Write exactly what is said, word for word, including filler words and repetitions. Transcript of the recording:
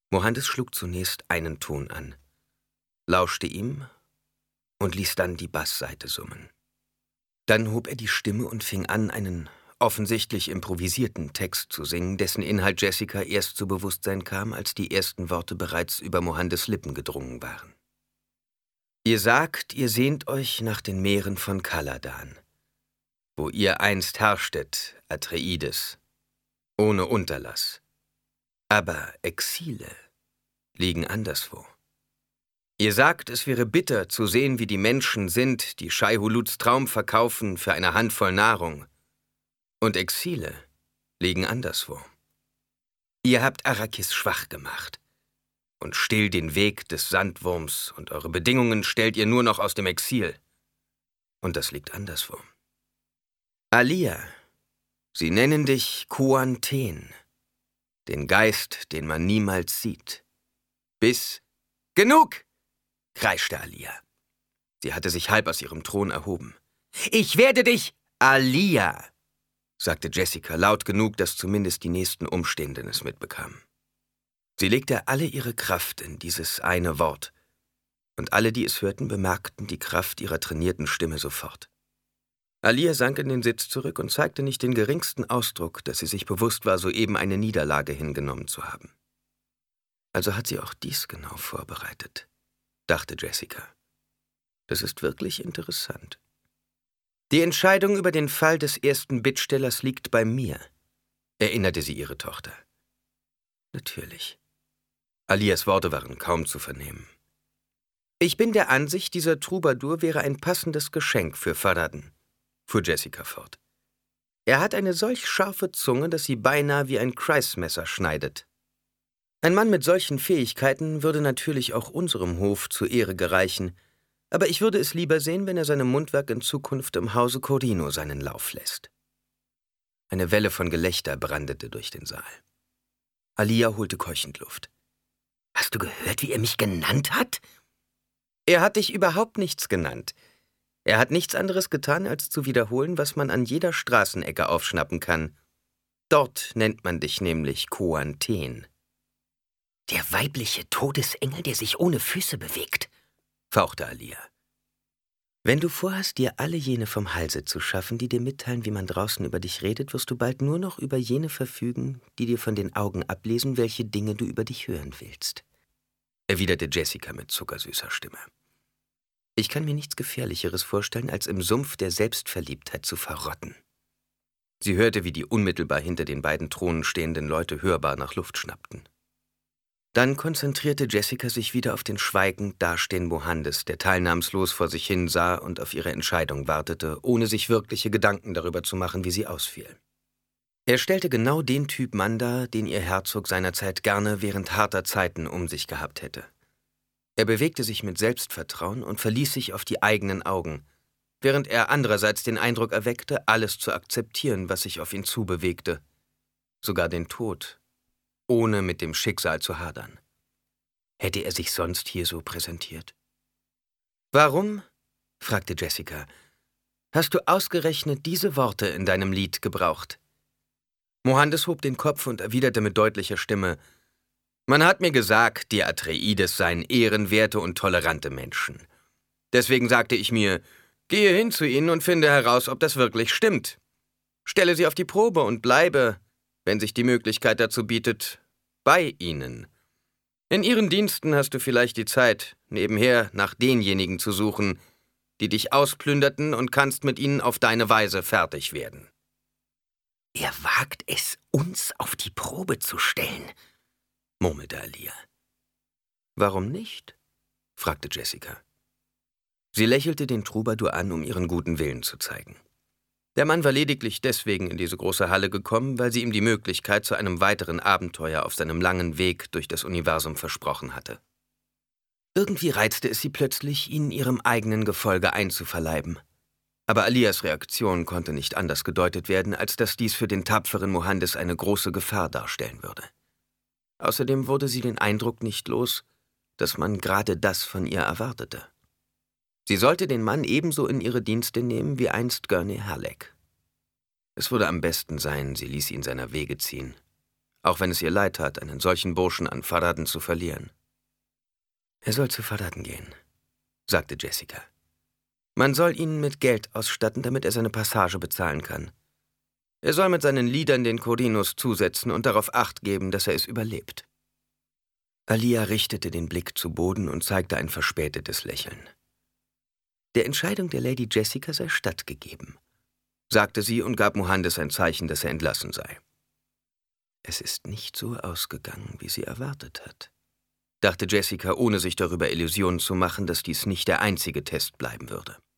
Mohandes schlug zunächst einen Ton an, lauschte ihm und ließ dann die Basssaite summen. Dann hob er die Stimme und fing an, einen offensichtlich improvisierten Text zu singen, dessen Inhalt Jessica erst zu Bewusstsein kam, als die ersten Worte bereits über Mohandes Lippen gedrungen waren. »Ihr sagt, ihr sehnt euch nach den Meeren von Kaladan, wo ihr einst herrschtet, Atreides, ohne Unterlass. Aber Exile liegen anderswo. Ihr sagt, es wäre bitter zu sehen, wie die Menschen sind, die Shai-Huluds Traum verkaufen für eine Handvoll Nahrung. Und Exile liegen anderswo. Ihr habt Arrakis schwach gemacht und still den Weg des Sandwurms, und eure Bedingungen stellt ihr nur noch aus dem Exil. Und das liegt anderswo. Alia, sie nennen dich Kuan-Ten, den Geist, den man niemals sieht. Bis... Genug! Kreischte Alia. Sie hatte sich halb aus ihrem Thron erhoben. »Ich werde dich, Alia!« sagte Jessica laut genug, dass zumindest die nächsten Umstehenden es mitbekamen. Sie legte alle ihre Kraft in dieses eine Wort, und alle, die es hörten, bemerkten die Kraft ihrer trainierten Stimme sofort. Alia sank in den Sitz zurück und zeigte nicht den geringsten Ausdruck, dass sie sich bewusst war, soeben eine Niederlage hingenommen zu haben. Also hat sie auch dies genau vorbereitet, dachte Jessica. Das ist wirklich interessant. Die Entscheidung über den Fall des ersten Bittstellers liegt bei mir, erinnerte sie ihre Tochter. Natürlich. Alias Worte waren kaum zu vernehmen. Ich bin der Ansicht, dieser Troubadour wäre ein passendes Geschenk für Farad'n, fuhr Jessica fort. Er hat eine solch scharfe Zunge, dass sie beinahe wie ein Kreismesser schneidet. Ein Mann mit solchen Fähigkeiten würde natürlich auch unserem Hof zur Ehre gereichen, aber ich würde es lieber sehen, wenn er seinem Mundwerk in Zukunft im Hause Corrino seinen Lauf lässt. Eine Welle von Gelächter brandete durch den Saal. Alia holte keuchend Luft. »Hast du gehört, wie er mich genannt hat?« »Er hat dich überhaupt nichts genannt. Er hat nichts anderes getan, als zu wiederholen, was man an jeder Straßenecke aufschnappen kann. Dort nennt man dich nämlich Kuan-Ten.« »Der weibliche Todesengel, der sich ohne Füße bewegt«, fauchte Alia. »Wenn du vorhast, dir alle jene vom Halse zu schaffen, die dir mitteilen, wie man draußen über dich redet, wirst du bald nur noch über jene verfügen, die dir von den Augen ablesen, welche Dinge du über dich hören willst«, erwiderte Jessica mit zuckersüßer Stimme. »Ich kann mir nichts Gefährlicheres vorstellen, als im Sumpf der Selbstverliebtheit zu verrotten.« Sie hörte, wie die unmittelbar hinter den beiden Thronen stehenden Leute hörbar nach Luft schnappten. Dann konzentrierte Jessica sich wieder auf den schweigend dastehenden Mohandes, der teilnahmslos vor sich hin sah und auf ihre Entscheidung wartete, ohne sich wirkliche Gedanken darüber zu machen, wie sie ausfiel. Er stellte genau den Typ Mann dar, den ihr Herzog seinerzeit gerne während harter Zeiten um sich gehabt hätte. Er bewegte sich mit Selbstvertrauen und verließ sich auf die eigenen Augen, während er andererseits den Eindruck erweckte, alles zu akzeptieren, was sich auf ihn zubewegte, sogar den Tod, ohne mit dem Schicksal zu hadern. Hätte er sich sonst hier so präsentiert? »Warum«, fragte Jessica, »hast du ausgerechnet diese Worte in deinem Lied gebraucht?« Mohandes hob den Kopf und erwiderte mit deutlicher Stimme, »Man hat mir gesagt, die Atreides seien ehrenwerte und tolerante Menschen. Deswegen sagte ich mir, gehe hin zu ihnen und finde heraus, ob das wirklich stimmt. Stelle sie auf die Probe und bleibe, wenn sich die Möglichkeit dazu bietet, bei ihnen. In ihren Diensten hast du vielleicht die Zeit, nebenher nach denjenigen zu suchen, die dich ausplünderten, und kannst mit ihnen auf deine Weise fertig werden.« »Er wagt es, uns auf die Probe zu stellen«, murmelte Alia. »Warum nicht?« fragte Jessica. Sie lächelte den Troubadour an, um ihren guten Willen zu zeigen. Der Mann war lediglich deswegen in diese große Halle gekommen, weil sie ihm die Möglichkeit zu einem weiteren Abenteuer auf seinem langen Weg durch das Universum versprochen hatte. Irgendwie reizte es sie plötzlich, ihn ihrem eigenen Gefolge einzuverleiben. Aber Alias Reaktion konnte nicht anders gedeutet werden, als dass dies für den tapferen Mohandes eine große Gefahr darstellen würde. Außerdem wurde sie den Eindruck nicht los, dass man gerade das von ihr erwartete. Sie sollte den Mann ebenso in ihre Dienste nehmen wie einst Gurney Halleck. Es würde am besten sein, sie ließ ihn seiner Wege ziehen, auch wenn es ihr leid tat, einen solchen Burschen an Faraden zu verlieren. »Er soll zu Faraden gehen«, sagte Jessica. »Man soll ihn mit Geld ausstatten, damit er seine Passage bezahlen kann. Er soll mit seinen Liedern den Corinos zusetzen und darauf Acht geben, dass er es überlebt.« Alia richtete den Blick zu Boden und zeigte ein verspätetes Lächeln. »Der Entscheidung der Lady Jessica sei stattgegeben«, sagte sie und gab Mohandes ein Zeichen, dass er entlassen sei. »Es ist nicht so ausgegangen, wie sie erwartet hat«, dachte Jessica, ohne sich darüber Illusionen zu machen, dass dies nicht der einzige Test bleiben würde.